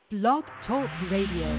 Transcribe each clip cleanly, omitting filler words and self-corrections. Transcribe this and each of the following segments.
Blog Talk Radio.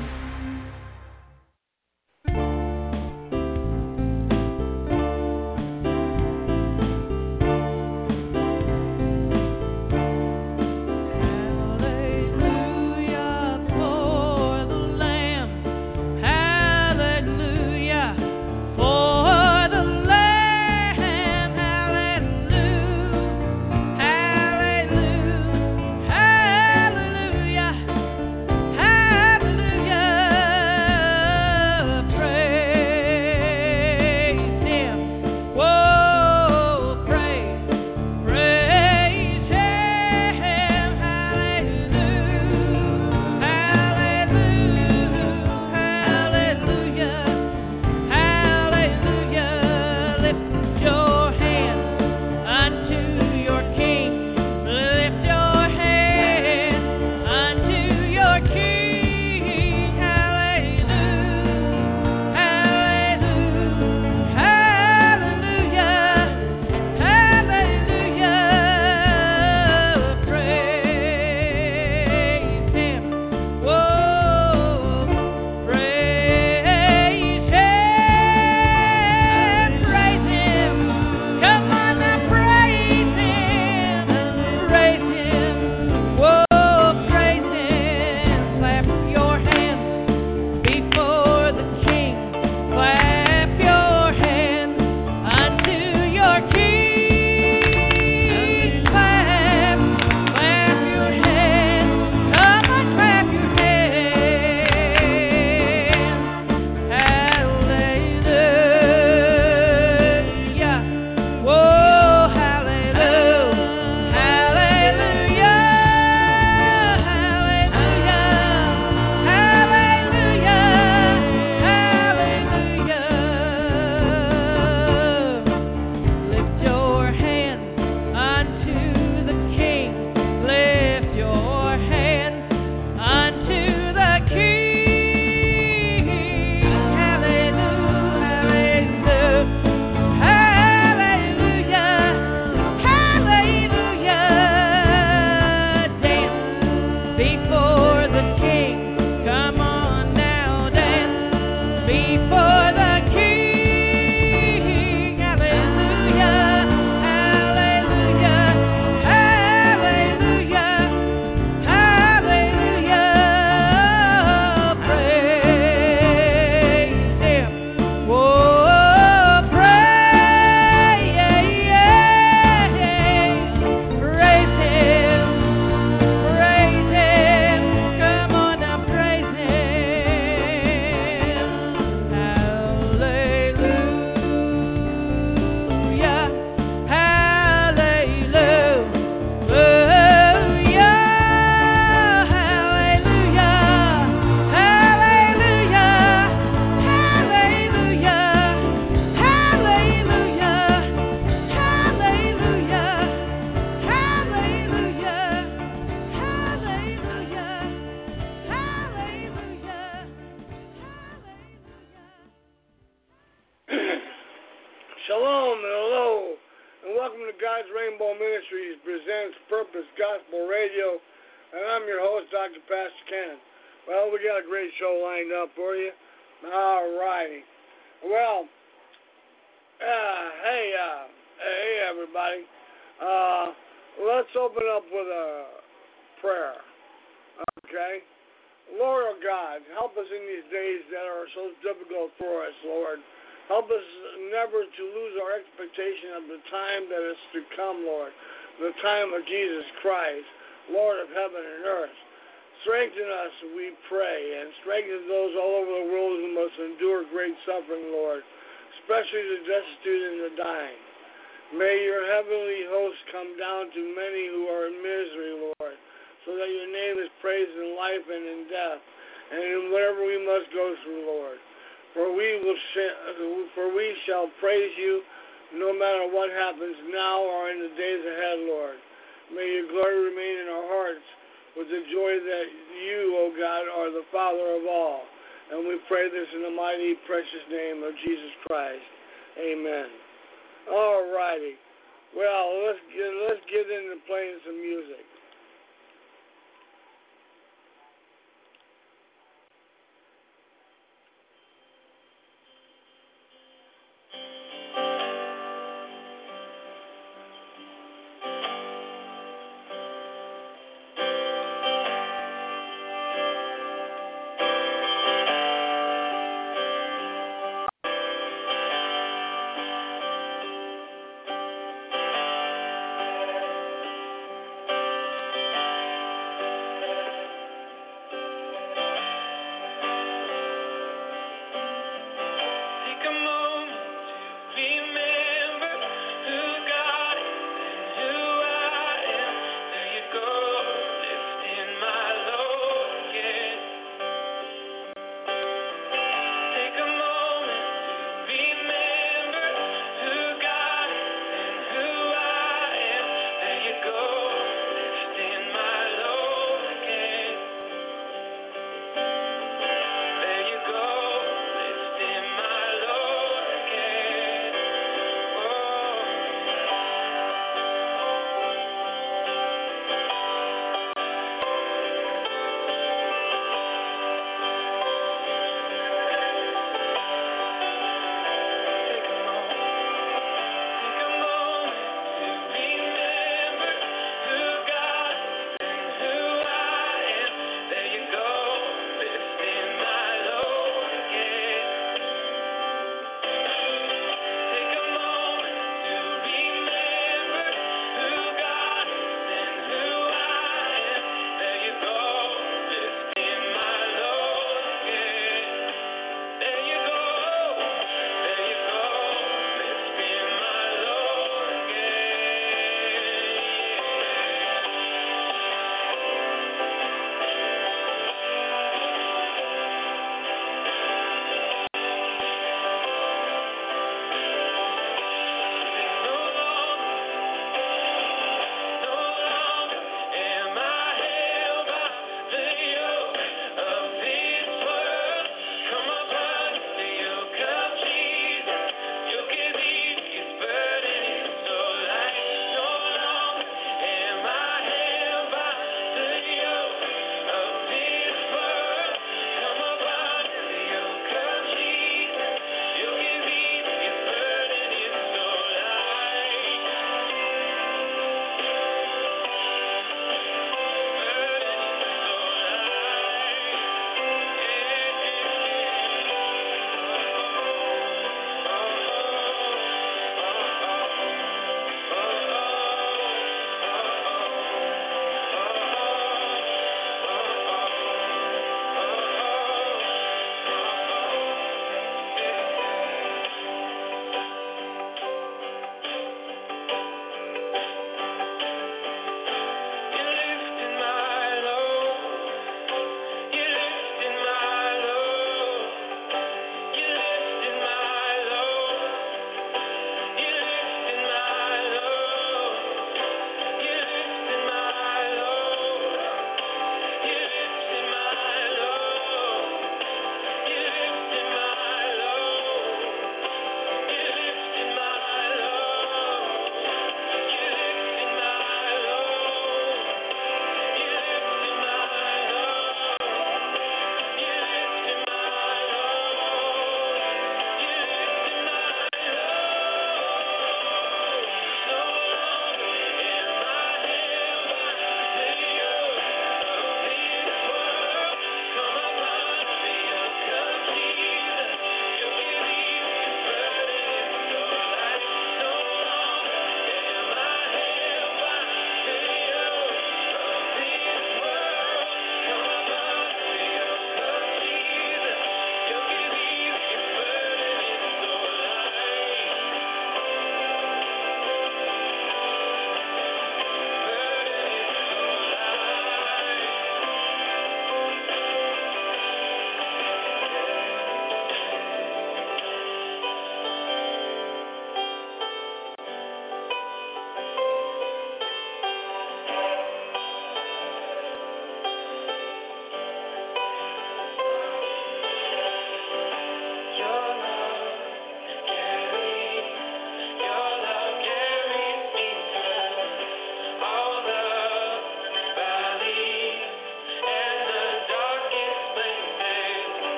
Well, let's get into playing some music.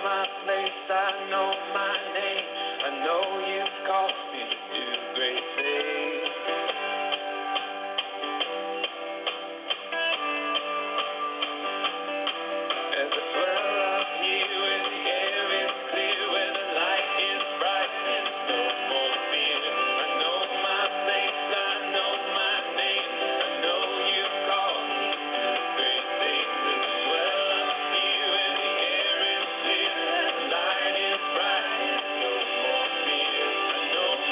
my place, I know my name. I know you've called me to do great things. As I dwell up here where the air is clear, where the light is bright and no more fear. I know my place, I know my name. I know you've called me to do great things. As I dwell up here where the air is clear, the light is bright and no more fear. I know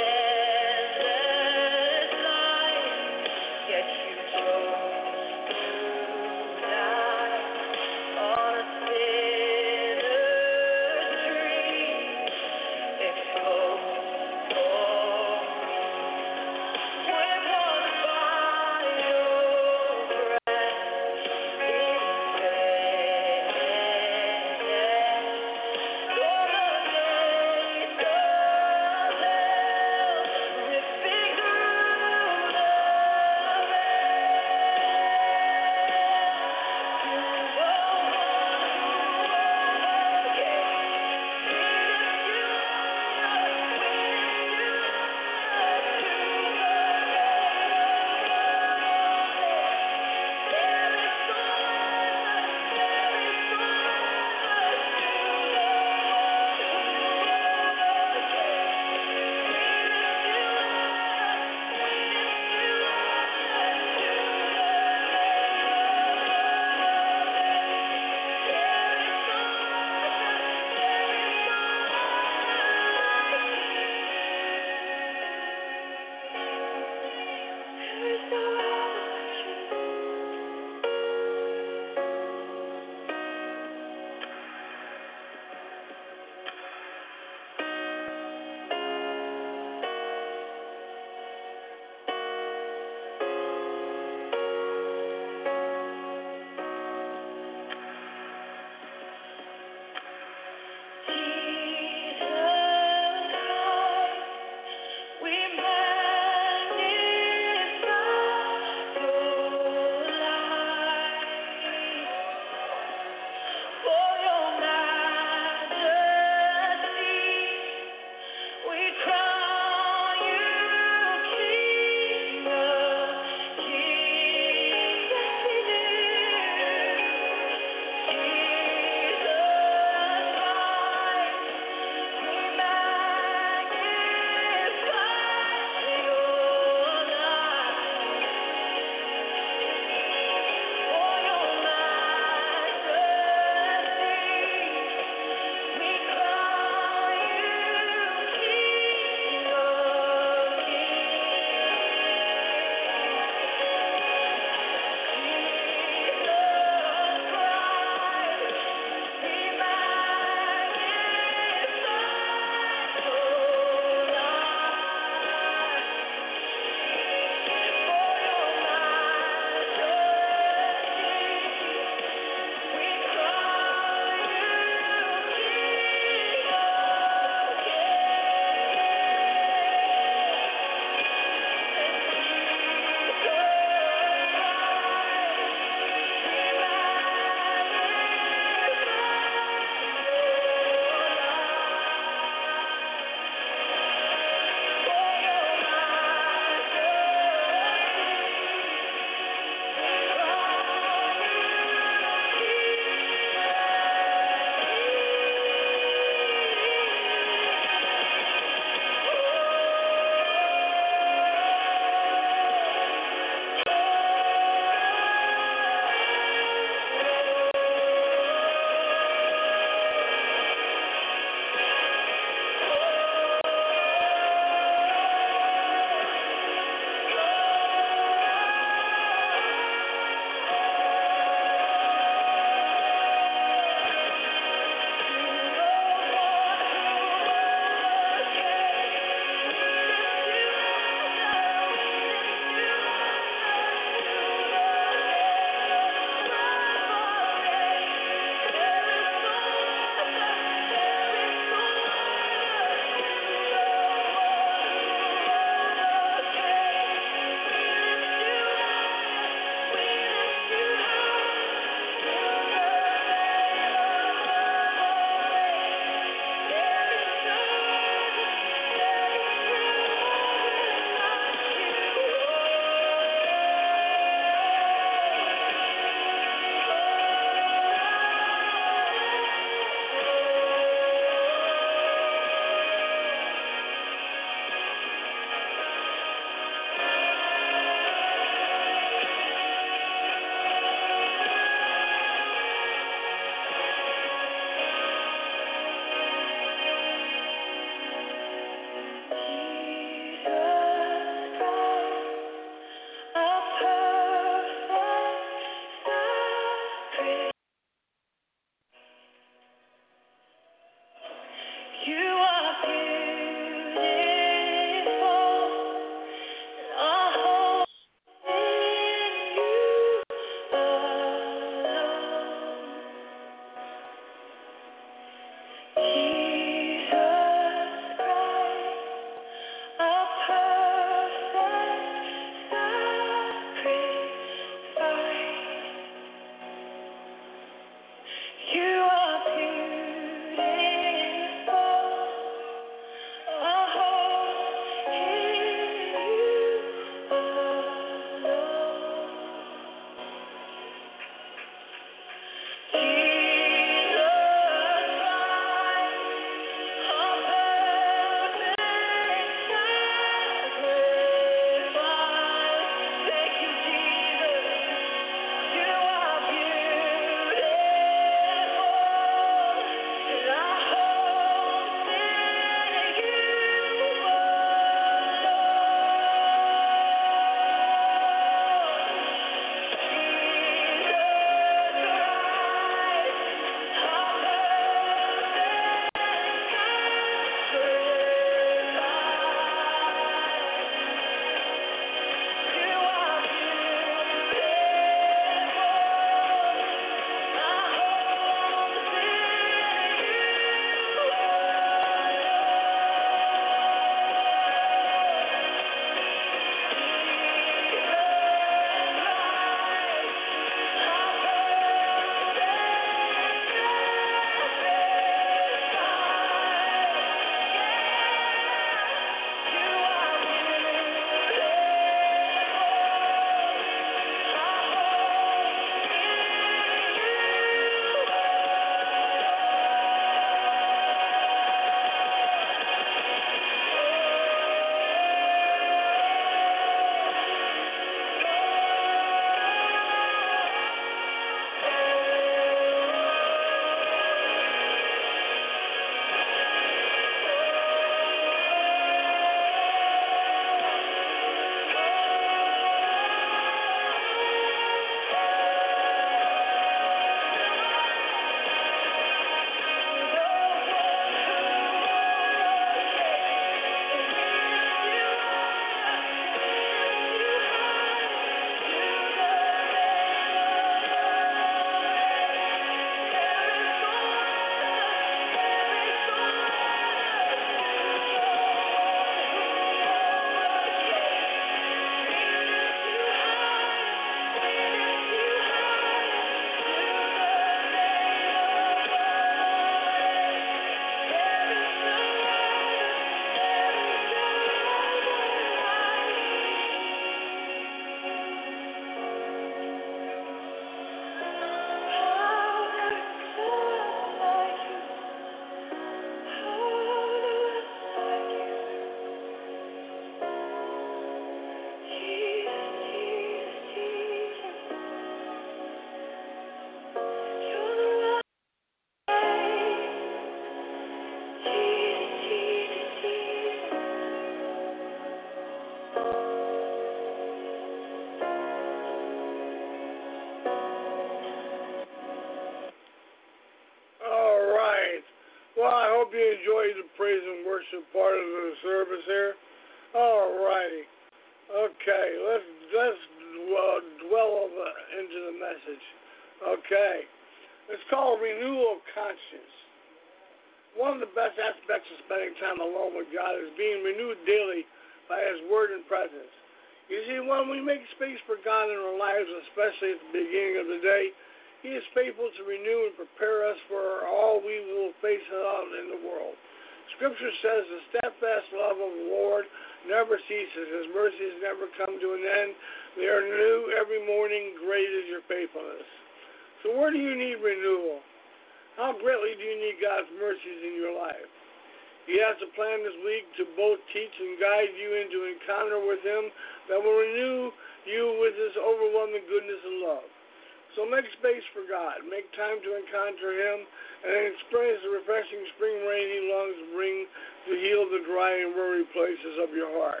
worship part of the service here. All righty. Okay, let's dwell into the message. Okay. It's called renewal of conscience. One of the best aspects of spending time alone with God is being renewed daily by His Word and presence. You see, when we make space for God in our lives, especially at the beginning of the day, He is faithful to renew and prepare us for all we will face out in the world. Scripture says the steadfast love of the Lord never ceases. His mercies never come to an end. They are new every morning. Great is your faithfulness. So where do you need renewal? How greatly do you need God's mercies in your life? He has a plan this week to both teach and guide you into encounter with Him that will renew you with His overwhelming goodness and love. So make space for God. Make time to encounter Him and experience the refreshing spring rain He longs to bring to heal the dry and weary places of your heart.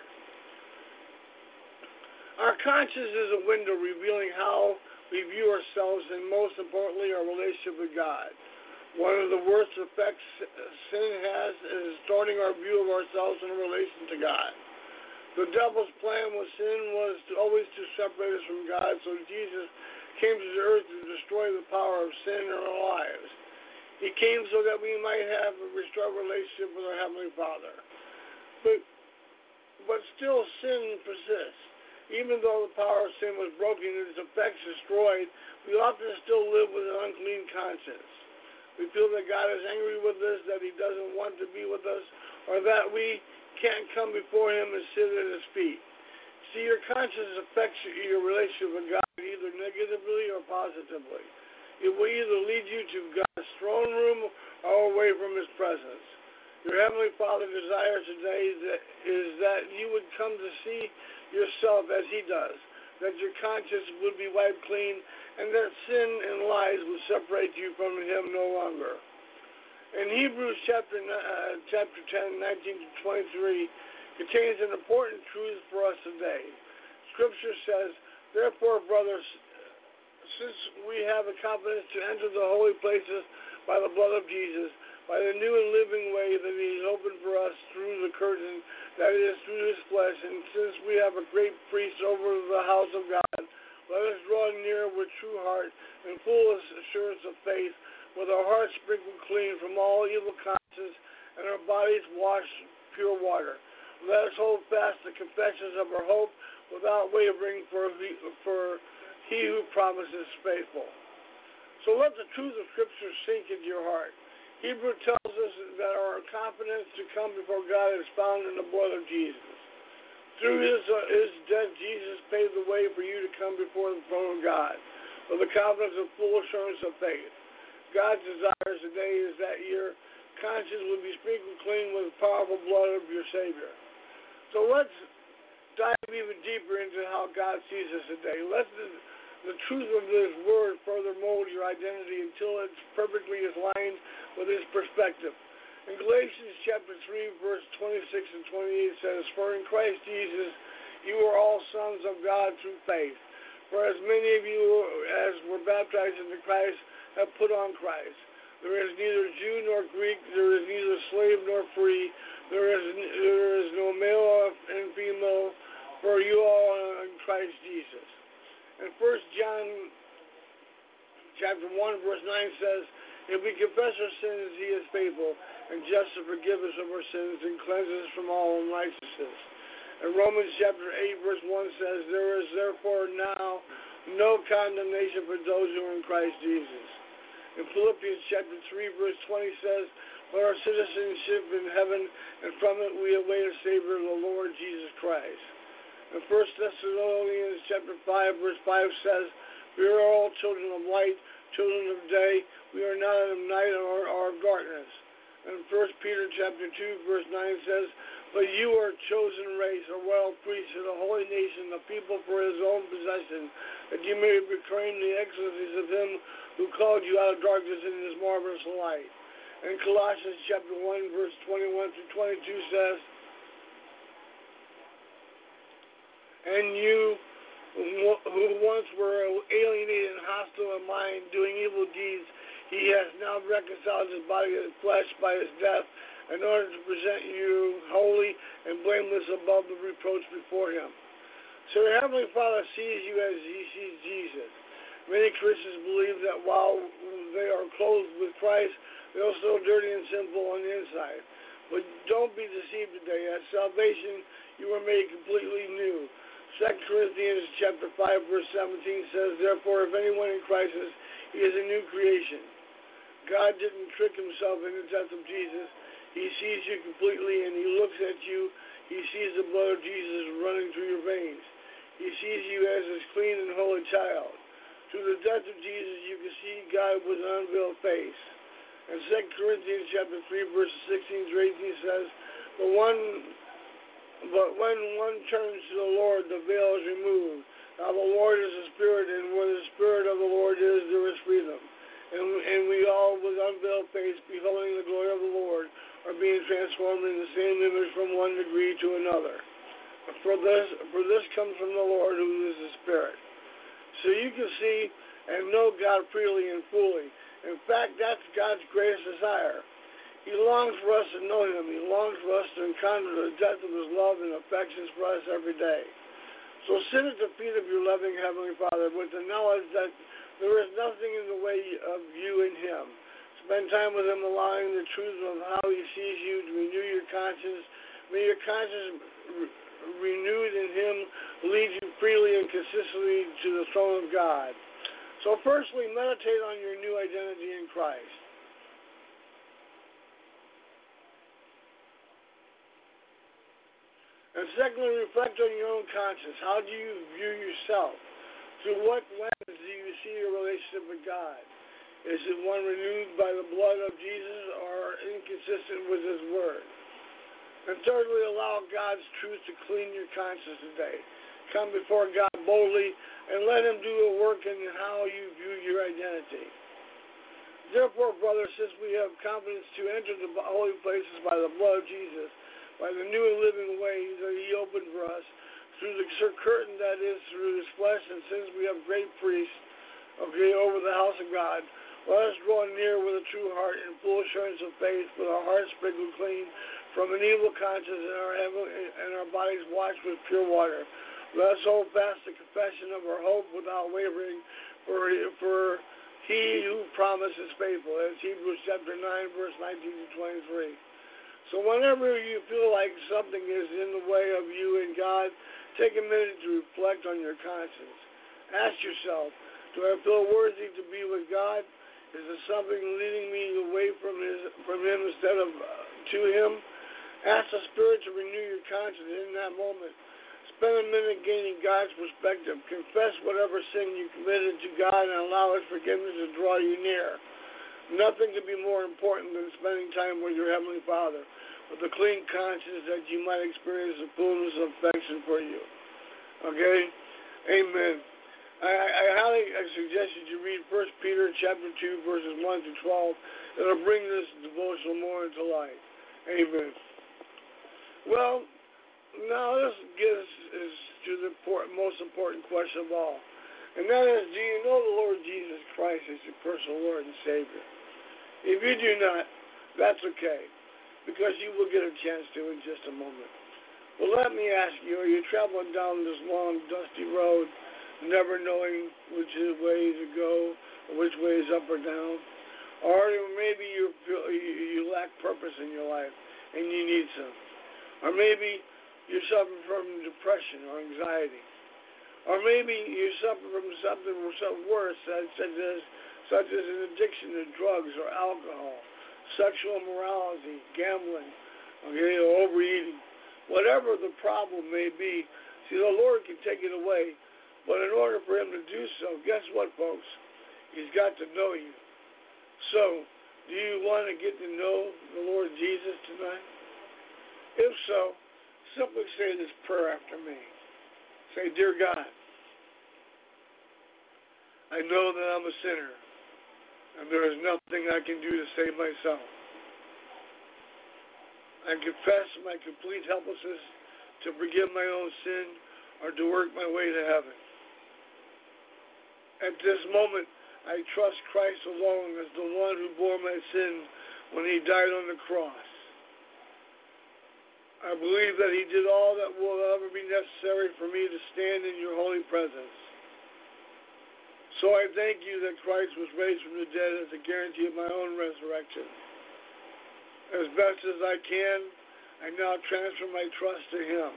Our conscience is a window revealing how we view ourselves and, most importantly, our relationship with God. One of the worst effects sin has is distorting our view of ourselves in relation to God. The devil's plan with sin was always to separate us from God, so Jesus came to the earth to destroy the power of sin in our lives. He came so that we might have a restored relationship with our Heavenly Father. But still sin persists. Even though the power of sin was broken and its effects destroyed, we often still live with an unclean conscience. We feel that God is angry with us, that He doesn't want to be with us, or that we can't come before Him and sit at His feet. See, your conscience affects your relationship with God either negatively or positively. It will either lead you to God's throne room or away from His presence. Your Heavenly Father desires today is that you would come to see yourself as He does, that your conscience would be wiped clean, and that sin and lies would separate you from Him no longer. In Hebrews chapter 10, 19 to 23, contains an important truth for us today. Scripture says, "Therefore, brothers, since we have a confidence to enter the holy places by the blood of Jesus, by the new and living way that He has opened for us through the curtain, that is, through His flesh, and since we have a great priest over the house of God, let us draw near with true heart and full assurance of faith, with our hearts sprinkled clean from all evil conscience and our bodies washed with pure water. Let us hold fast the confessions of our hope without wavering, for He who promises is faithful." So let the truth of Scripture sink into your heart. Hebrew tells us that our confidence to come before God is found in the blood of Jesus. Through His death, Jesus paved the way for you to come before the throne of God with the confidence and full assurance of faith. God's desire today is that your conscience will be sprinkled clean with the powerful blood of your Savior. So let's dive even deeper into how God sees us today. Let the truth of this word further mold your identity until it's perfectly aligned with His perspective. In Galatians chapter 3, verse 26 and 28 says, "For in Christ Jesus you are all sons of God through faith. For as many of you as were baptized into Christ have put on Christ. There is neither Jew nor Greek, there is neither slave nor free, there is no male and female, for you all are in Christ Jesus." And 1 John chapter 1, verse 9 says, "If we confess our sins, He is faithful and just to forgive us of our sins and cleanse us from all unrighteousness." And Romans chapter 8, verse 1 says, "There is therefore now no condemnation for those who are in Christ Jesus." In Philippians chapter 3, verse 20 says, "For our citizenship in heaven, and from it we await a Savior, the Lord Jesus Christ." In 1 Thessalonians chapter 5, verse 5 says, "We are all children of light, children of day. We are not of night or of darkness." And 1 Peter chapter 2, verse 9 says, "But you are a chosen race, a royal priesthood, a holy nation, a people for His own possession, that you may proclaim the excellencies of Him who called you out of darkness into His marvelous light." And Colossians chapter 1, verse 21 through 22 says, "And you who once were alienated and hostile in mind, doing evil deeds, He has now reconciled His body to the flesh by His death, in order to present you holy and blameless above the reproach before him. So your Heavenly Father sees you as he sees Jesus. Many Christians believe that while they are clothed with Christ, they are still dirty and sinful on the inside. But don't be deceived today. At salvation, you were made completely new. 2 Corinthians chapter 5, verse 17 says, therefore, if anyone in Christ is, he is a new creation. God didn't trick himself in the death of Jesus. He sees you completely, and he looks at you. He sees the blood of Jesus running through your veins. He sees you as his clean and holy child. Through the death of Jesus, you can see God with an unveiled face. And 2 Corinthians chapter 3, verses 16 through 18 says, But when one turns to the Lord, the veil is removed. Now the Lord is a spirit, and where the spirit of the Lord is, there is freedom. And we all, with unveiled face, beholding the glory of the Lord, are being transformed in the same image from one degree to another. For this comes from the Lord, who is the Spirit. So you can see and know God freely and fully. In fact, that's God's greatest desire. He longs for us to know him. He longs for us to encounter the depth of his love and affections for us every day. So sit at the feet of your loving Heavenly Father with the knowledge that there is nothing in the way of you and him. Spend time with him, allowing the truth of how he sees you to renew your conscience. May your conscience renewed in him lead you freely and consistently to the throne of God. So firstly, meditate on your new identity in Christ. And secondly, reflect on your own conscience. How do you view yourself? Through what lens do you see your relationship with God? Is it one renewed by the blood of Jesus or inconsistent with his word? And thirdly, allow God's truth to clean your conscience today. Come before God boldly and let him do a work in how you view your identity. Therefore, brothers, since we have confidence to enter the holy places by the blood of Jesus, by the new and living way that he opened for us, through the curtain that is through his flesh, and since we have great priests, over the house of God, let us draw near with a true heart and full assurance of faith, with our hearts sprinkled clean from an evil conscience and our bodies washed with pure water. Let us hold fast the confession of our hope without wavering, for he who promises faithful, as Hebrews chapter 9, verse 19 to 23. So whenever you feel like something is in the way of you and God, take a minute to reflect on your conscience. Ask yourself, do I feel worthy to be with God? Is there something leading me away from him instead of to him? Ask the Spirit to renew your conscience in that moment. Spend a minute gaining God's perspective. Confess whatever sin you committed to God and allow his forgiveness to draw you near. Nothing could be more important than spending time with your Heavenly Father, with a clean conscience that you might experience the fullness of affection for you. Okay? Amen. I highly suggest that you read 1 Peter chapter 2, verses 1 to 12. It'll bring this devotional more into light. Amen. Well, now this gets to the most important question of all. And that is, do you know the Lord Jesus Christ as your personal Lord and Savior? If you do not, that's okay, because you will get a chance to in just a moment. Well, let me ask you, are you traveling down this long, dusty road, never knowing which way to go, or which way is up or down? Or maybe you lack purpose in your life, and you need some. Or maybe you're suffering from depression or anxiety. Or maybe you suffer from something worse, such as an addiction to drugs or alcohol, sexual immorality, gambling, or overeating. Whatever the problem may be, see, the Lord can take it away. But in order for him to do so, guess what, folks? He's got to know you. So, do you want to get to know the Lord Jesus tonight? If so, simply say this prayer after me. Say, Dear God, I know that I'm a sinner, and there is nothing I can do to save myself. I confess my complete helplessness to forgive my own sin or to work my way to heaven. At this moment, I trust Christ alone as the one who bore my sin when he died on the cross. I believe that he did all that will ever be necessary for me to stand in your holy presence. So I thank you that Christ was raised from the dead as a guarantee of my own resurrection. As best as I can, I now transfer my trust to him.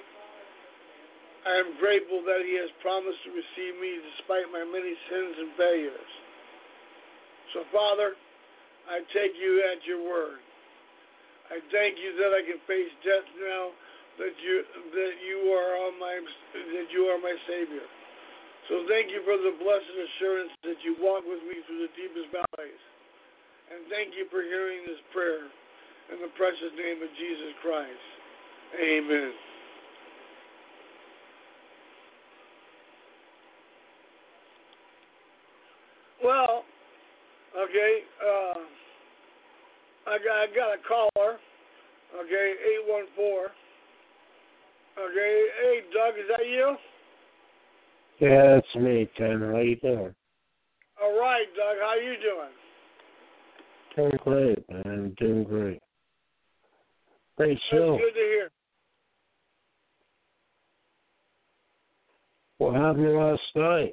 I am grateful that he has promised to receive me despite my many sins and failures. So, Father, I take you at your word. I thank you that I can face death now, that you are my Savior. So thank you for the blessed assurance that you walk with me through the deepest valleys. And thank you for hearing this prayer in the precious name of Jesus Christ. Amen. Well, okay, I got a caller, okay, 814. Okay, hey, Doug, is that you? Yeah, it's me, Ken. How you doing? All right, Doug, how you doing? Doing great, man. I'm doing great. Great That's show. good to hear. What happened last night?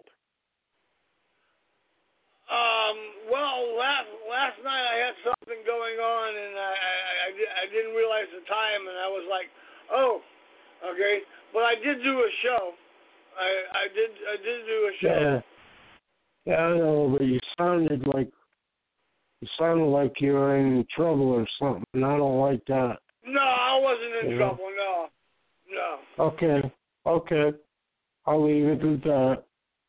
Well, last night I had something going on, and I didn't realize the time, and I was like, oh, okay. But I did do a show. I did do a show. Yeah, I know, but you sounded like you were in trouble or something. And I don't like that. No, I wasn't in trouble. No. Okay. I'll leave it at that.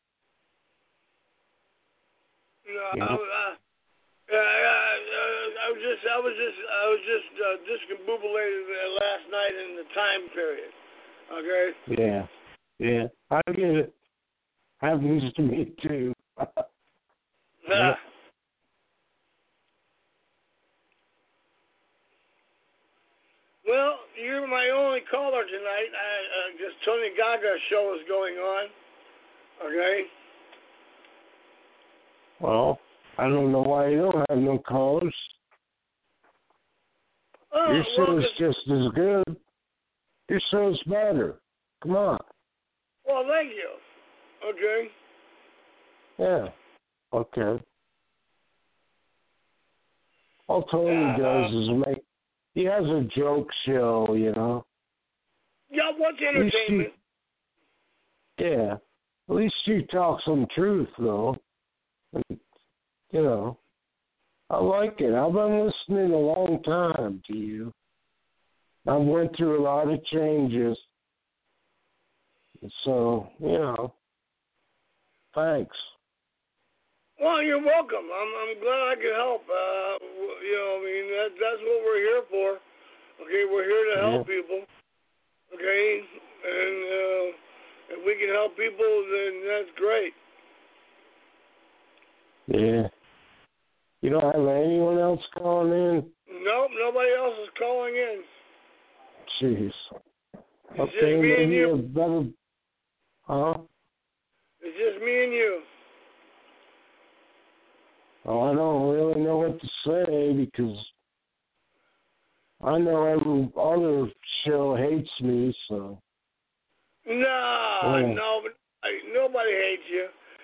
No, Yeah. I was just discombobulated last night in the time period. Okay. Yeah, I get it. Happens to me too. Yeah. Well, you're my only caller tonight. This Tony Gaga show is going on. Okay. Well, I don't know why you don't have no callers. Oh, Your show's just as good. Your show's better. Come on. Well, thank you. Okay. Yeah. Okay. All Tony does is he has a joke show, you know. Yeah, what's entertainment? Yeah. At least you talk some truth, though. And, you know, I like it. I've been listening a long time to you. I went through a lot of changes. So, you know, thanks. Well, you're welcome. I'm glad I could help. That's what we're here for. Okay, we're here to help people. Okay, and if we can help people, then that's great. Yeah. You don't have anyone else calling in? Nope, nobody else is calling in. Jeez. It's Okay, just me and you. Better. Huh? It's just me and you. Oh, I don't really know what to say because I know every other show hates me, so. No, but nobody hates you.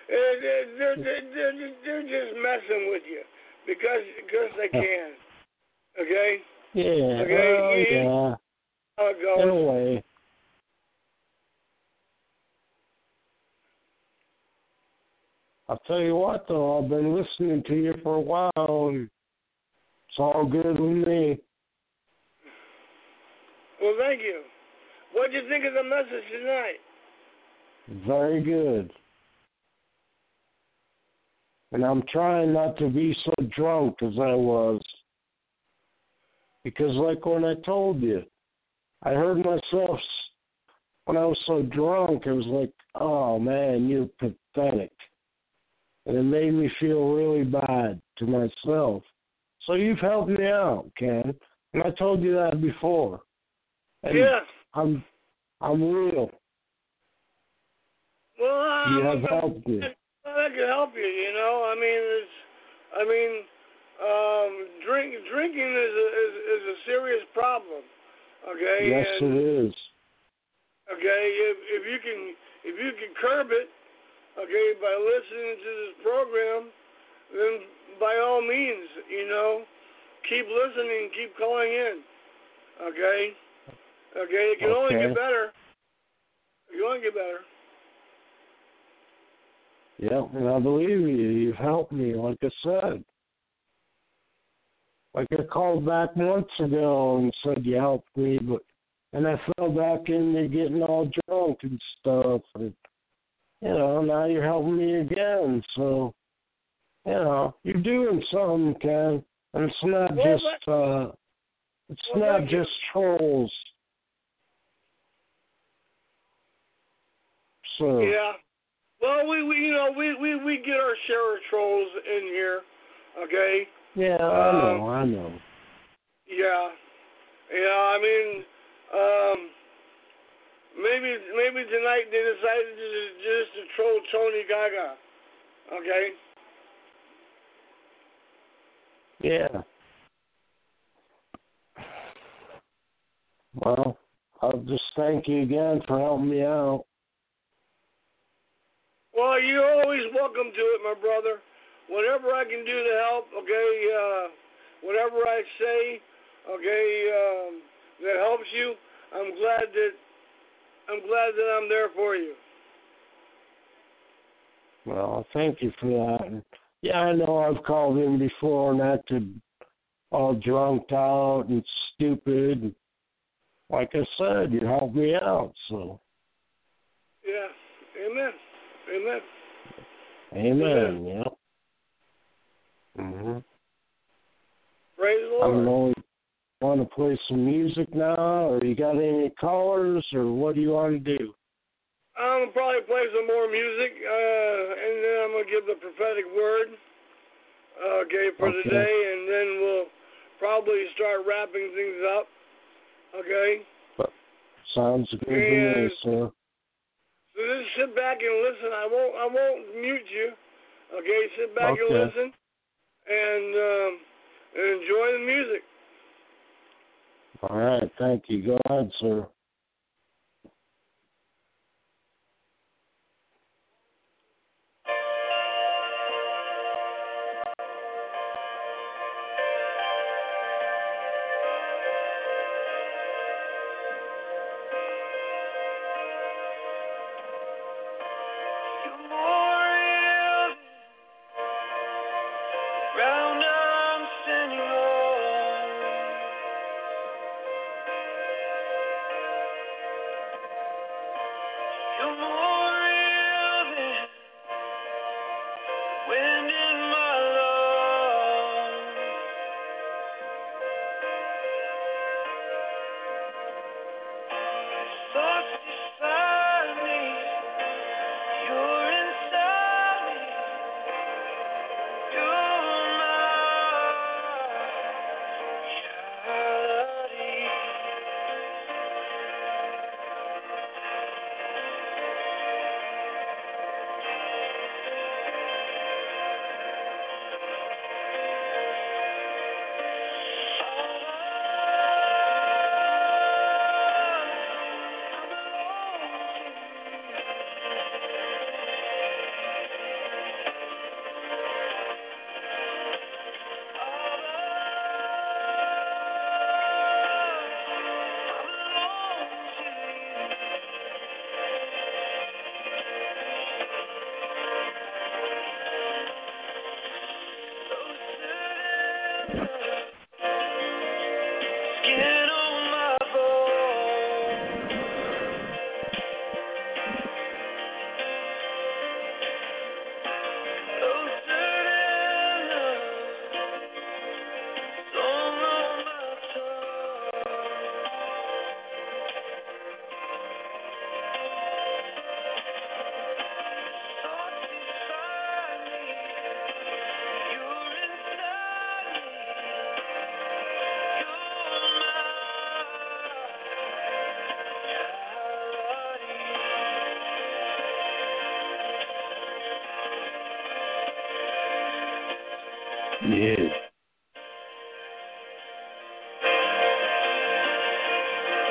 They're just messing with you because they can. Okay? Yeah. Okay? Yeah. How it goes. Anyway. I'll tell you what, though, I've been listening to you for a while, and it's all good with me. Well, thank you. What did you think of the message tonight? Very good. And I'm trying not to be so drunk as I was. Because like when I told you, I heard myself when I was so drunk, it was like, oh, man, you're pathetic. And it made me feel really bad to myself. So you've helped me out, Ken. And I told you that before. And yeah. I'm real. Well, you have helped me. I can help you, you know. Drinking is a serious problem. Okay, Yes, and it is. okay, if you can curb it, okay, by listening to this program, then by all means, keep listening, keep calling in. Okay, it can only Okay. get better. It can only get better. Yep, and I believe you. You've helped me, like I said. Like I called back months ago and said you helped me, and I fell back into getting all drunk and stuff. And, now you're helping me again. So, you're doing something, Ken. And it's not just trolls. So. Yeah. Well, we get our share of trolls in here. Okay. Yeah, I know. Yeah. I mean, maybe tonight they decided just to troll Tony Gaga. Okay. Yeah. Well, I'll just thank you again for helping me out. Well, you're always welcome to it, my brother. Whatever I can do to help, okay, whatever I say, okay, that helps you, I'm glad that I'm there for you. Well, thank you for that. And, yeah, I know I've called in before and acted all drunked out and stupid. And like I said, you helped me out, so. Yeah. Amen. Yep. Mhm. Praise the I Lord. don't know. Want to play some music now, or you got any callers, or what do you want to do? I'm going to probably play some more music, and then I'm going to give the prophetic word, okay, for Okay. today, and then we'll probably start wrapping things up, okay? Sounds good to me, sir. So just sit back and listen. I won't mute you, okay? Sit back and listen, and enjoy the music. All right, thank you. Go ahead, sir. Yeah.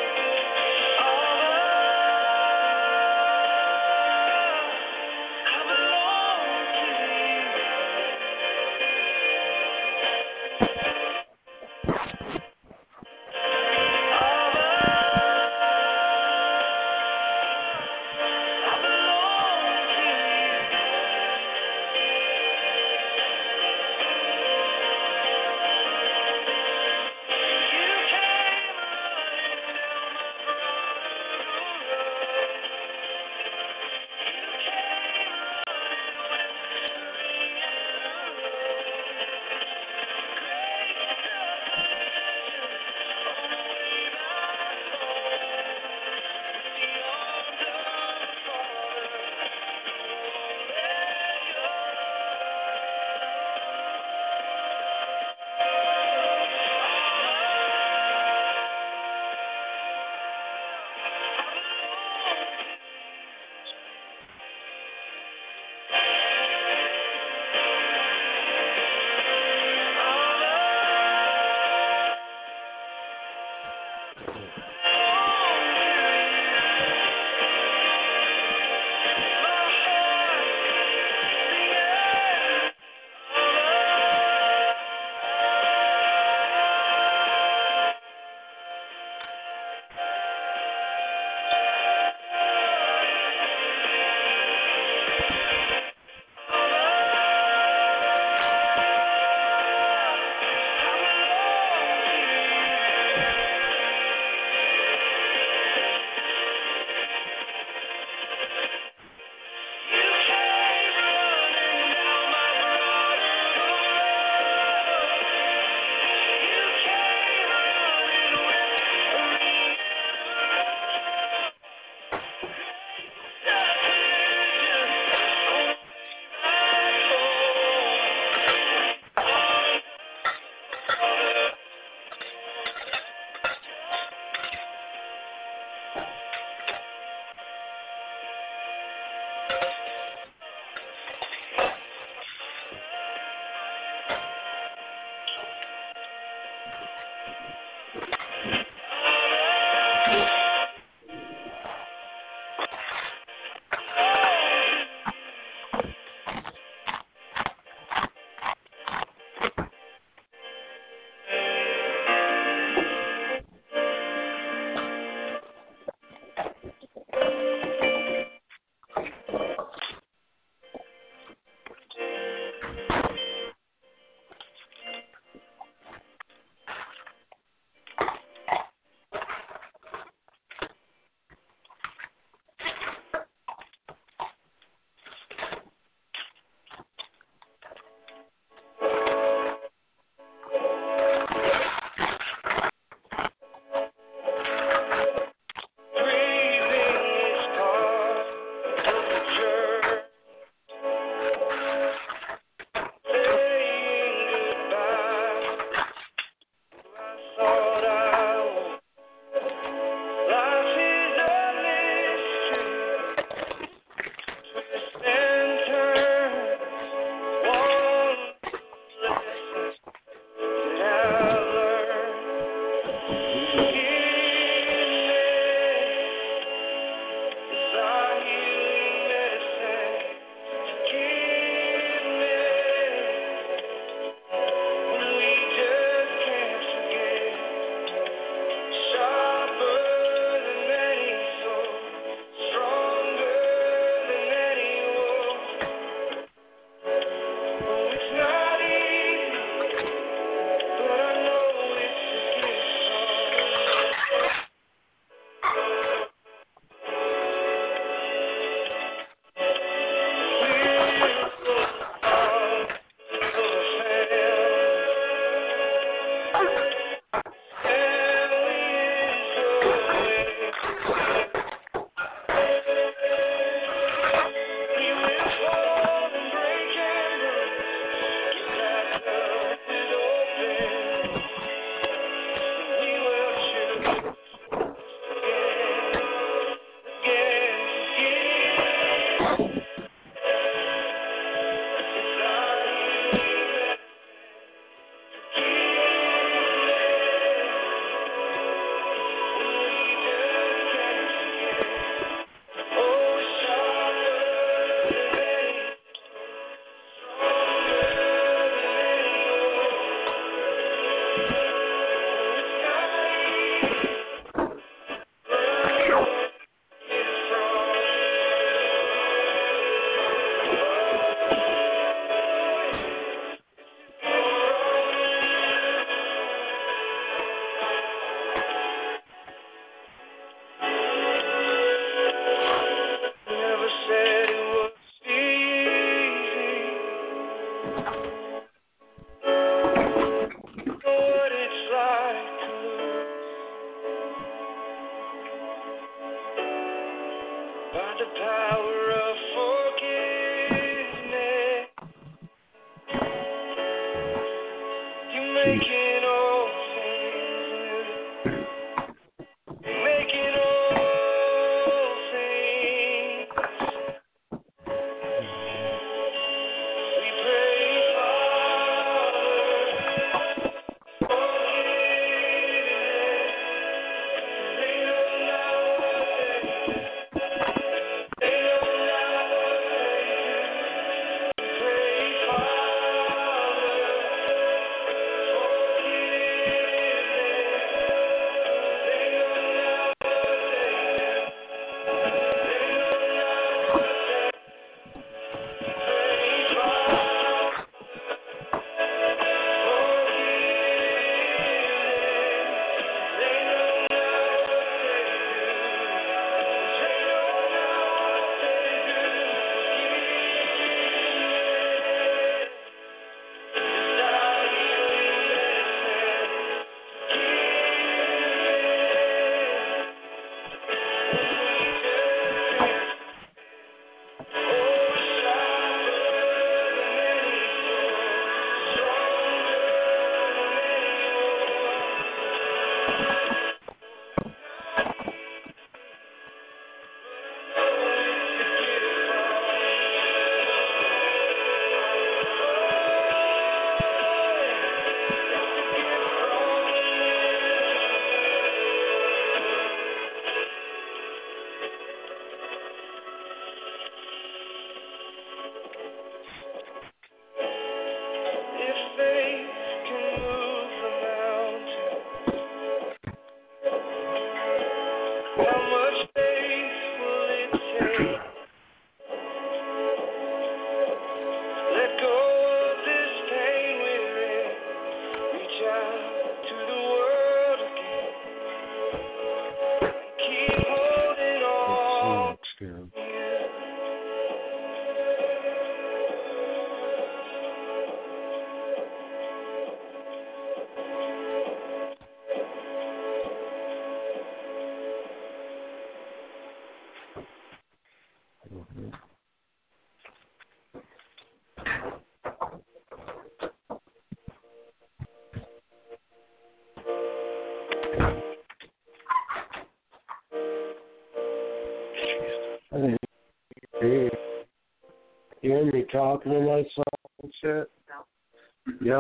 You hear me talking to myself and shit? Yeah.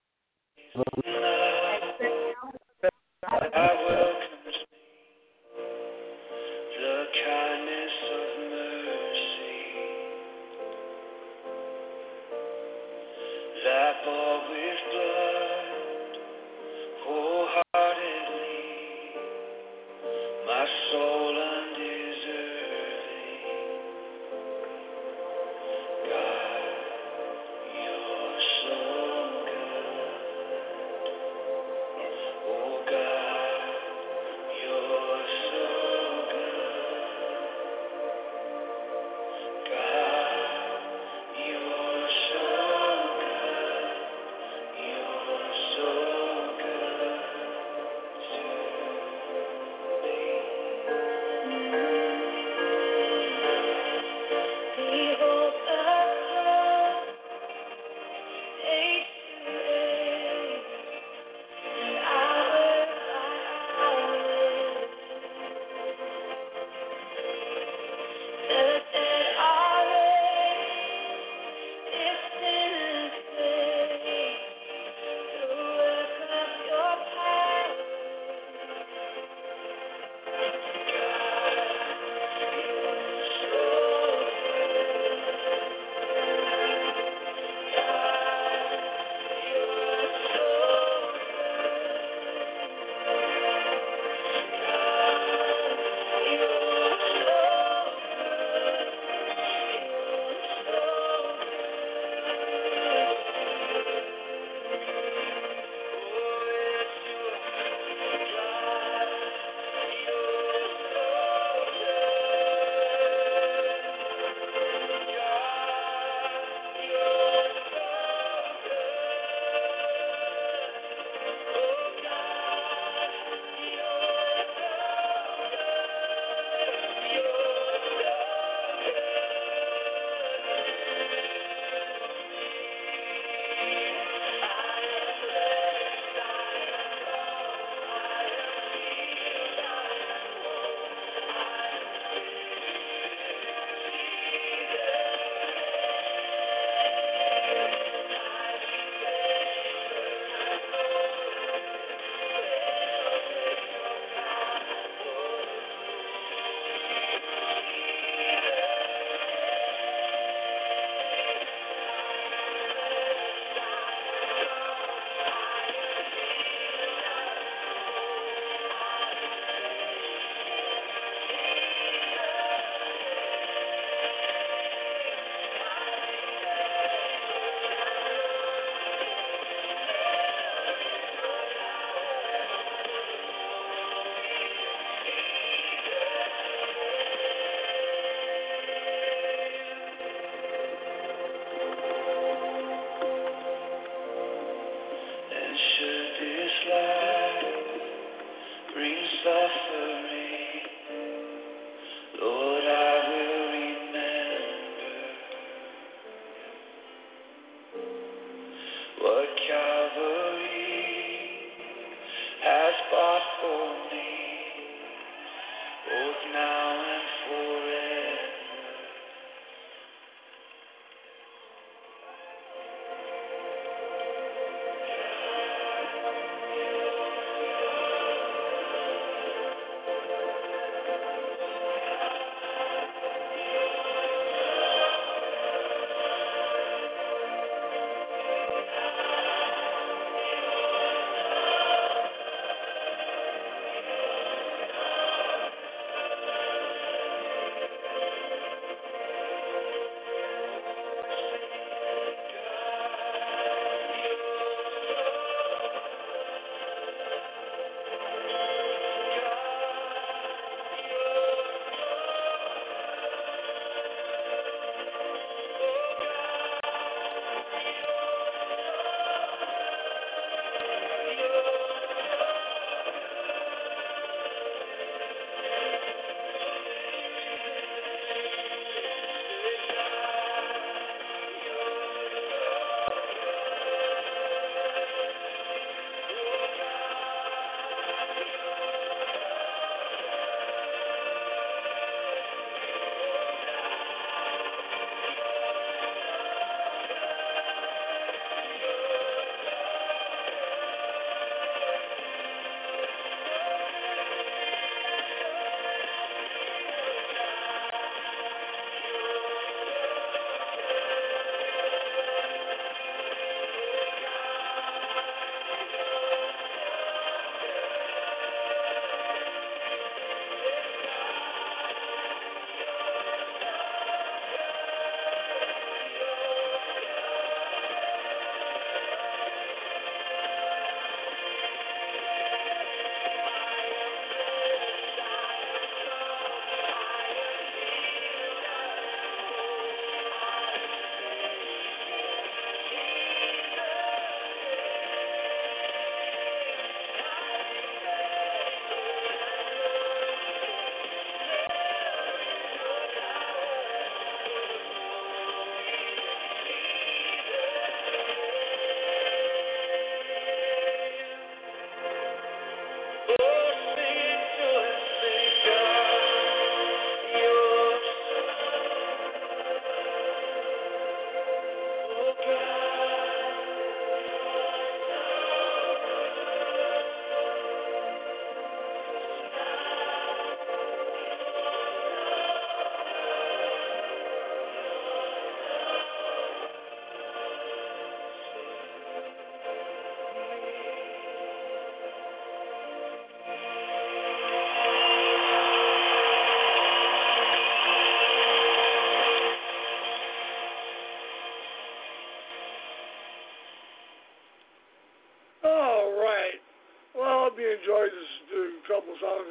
I welcome the kindness of mercy that bought with blood wholeheartedly my soul undeserving. God, you're so good.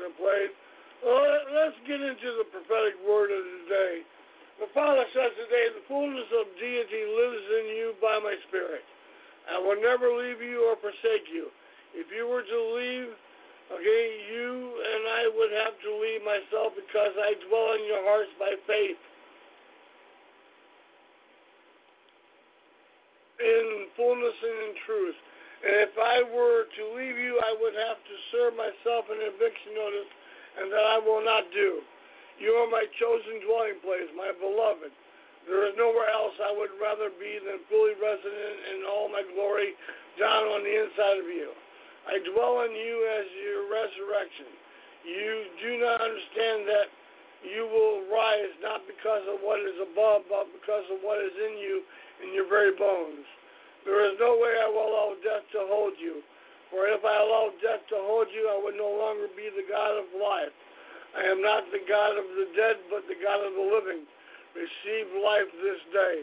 I played. Well, let's get into the prophetic word of the day. The Father says today, the fullness of deity lives in you by my Spirit. I will never leave you or forsake you. If you were to leave, you and I would have to leave myself because I dwell in your hearts by faith. In fullness and in truth. And if I were to leave you, I would have to serve myself an eviction notice, and that I will not do. You are my chosen dwelling place, my beloved. There is nowhere else I would rather be than fully resident in all my glory down on the inside of you. I dwell in you as your resurrection. You do not understand that you will rise not because of what is above, but because of what is in you, in your very bones. There is no way I will allow death to hold you. For if I allowed death to hold you, I would no longer be the God of life. I am not the God of the dead, but the God of the living. Receive life this day.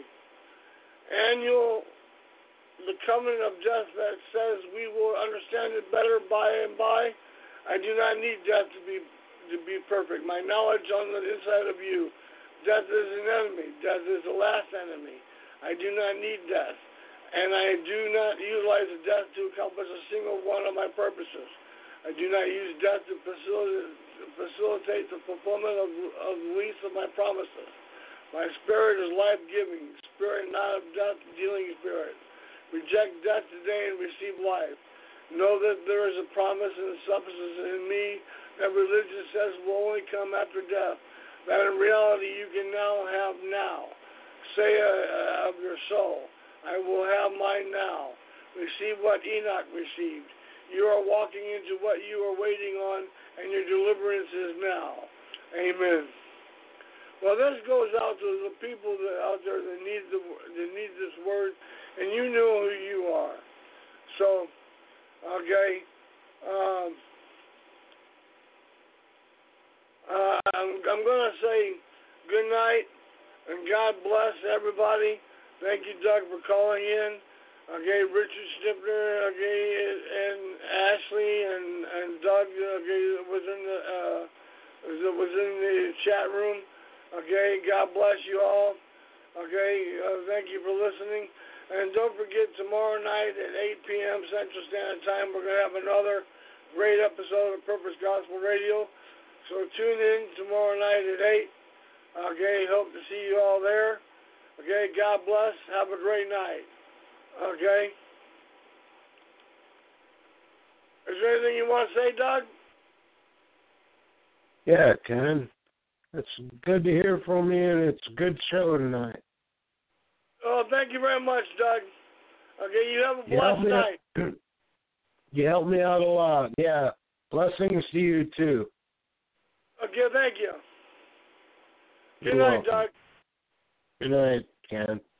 The covenant of death that says we will understand it better by and by. I do not need death to be perfect. My knowledge on the inside of you. Death is an enemy. Death is the last enemy. I do not need death. And I do not utilize death to accomplish a single one of my purposes. I do not use death to facilitate the fulfillment of the least of my promises. My spirit is life-giving, spirit not of death-dealing spirit. Reject death today and receive life. Know that there is a promise and a substance in me that religion says will only come after death. That in reality you can now have now. Say of your soul, I will have mine now. Receive what Enoch received. You are walking into what you are waiting on, and your deliverance is now. Amen. Well, this goes out to the people out there that need this word, and you know who you are. So, okay. I'm going to say good night, and God bless everybody. Thank you, Doug, for calling in. Okay, Richard Stipner, okay, and Ashley and Doug, okay, was in the chat room. Okay, God bless you all. Okay, thank you for listening. And don't forget, tomorrow night at 8 p.m. Central Standard Time, we're going to have another great episode of Purpose Gospel Radio. So tune in tomorrow night at 8. Okay, hope to see you all there. Okay, God bless. Have a great night. Okay. Is there anything you want to say, Doug? Yeah, Ken. It's good to hear from you, and it's a good show tonight. Oh, thank you very much, Doug. Okay, you have a blessed night. You helped me out a lot. Yeah. Blessings to you, too. Okay, thank you. Good You're night, welcome. Doug. Good night, Ken.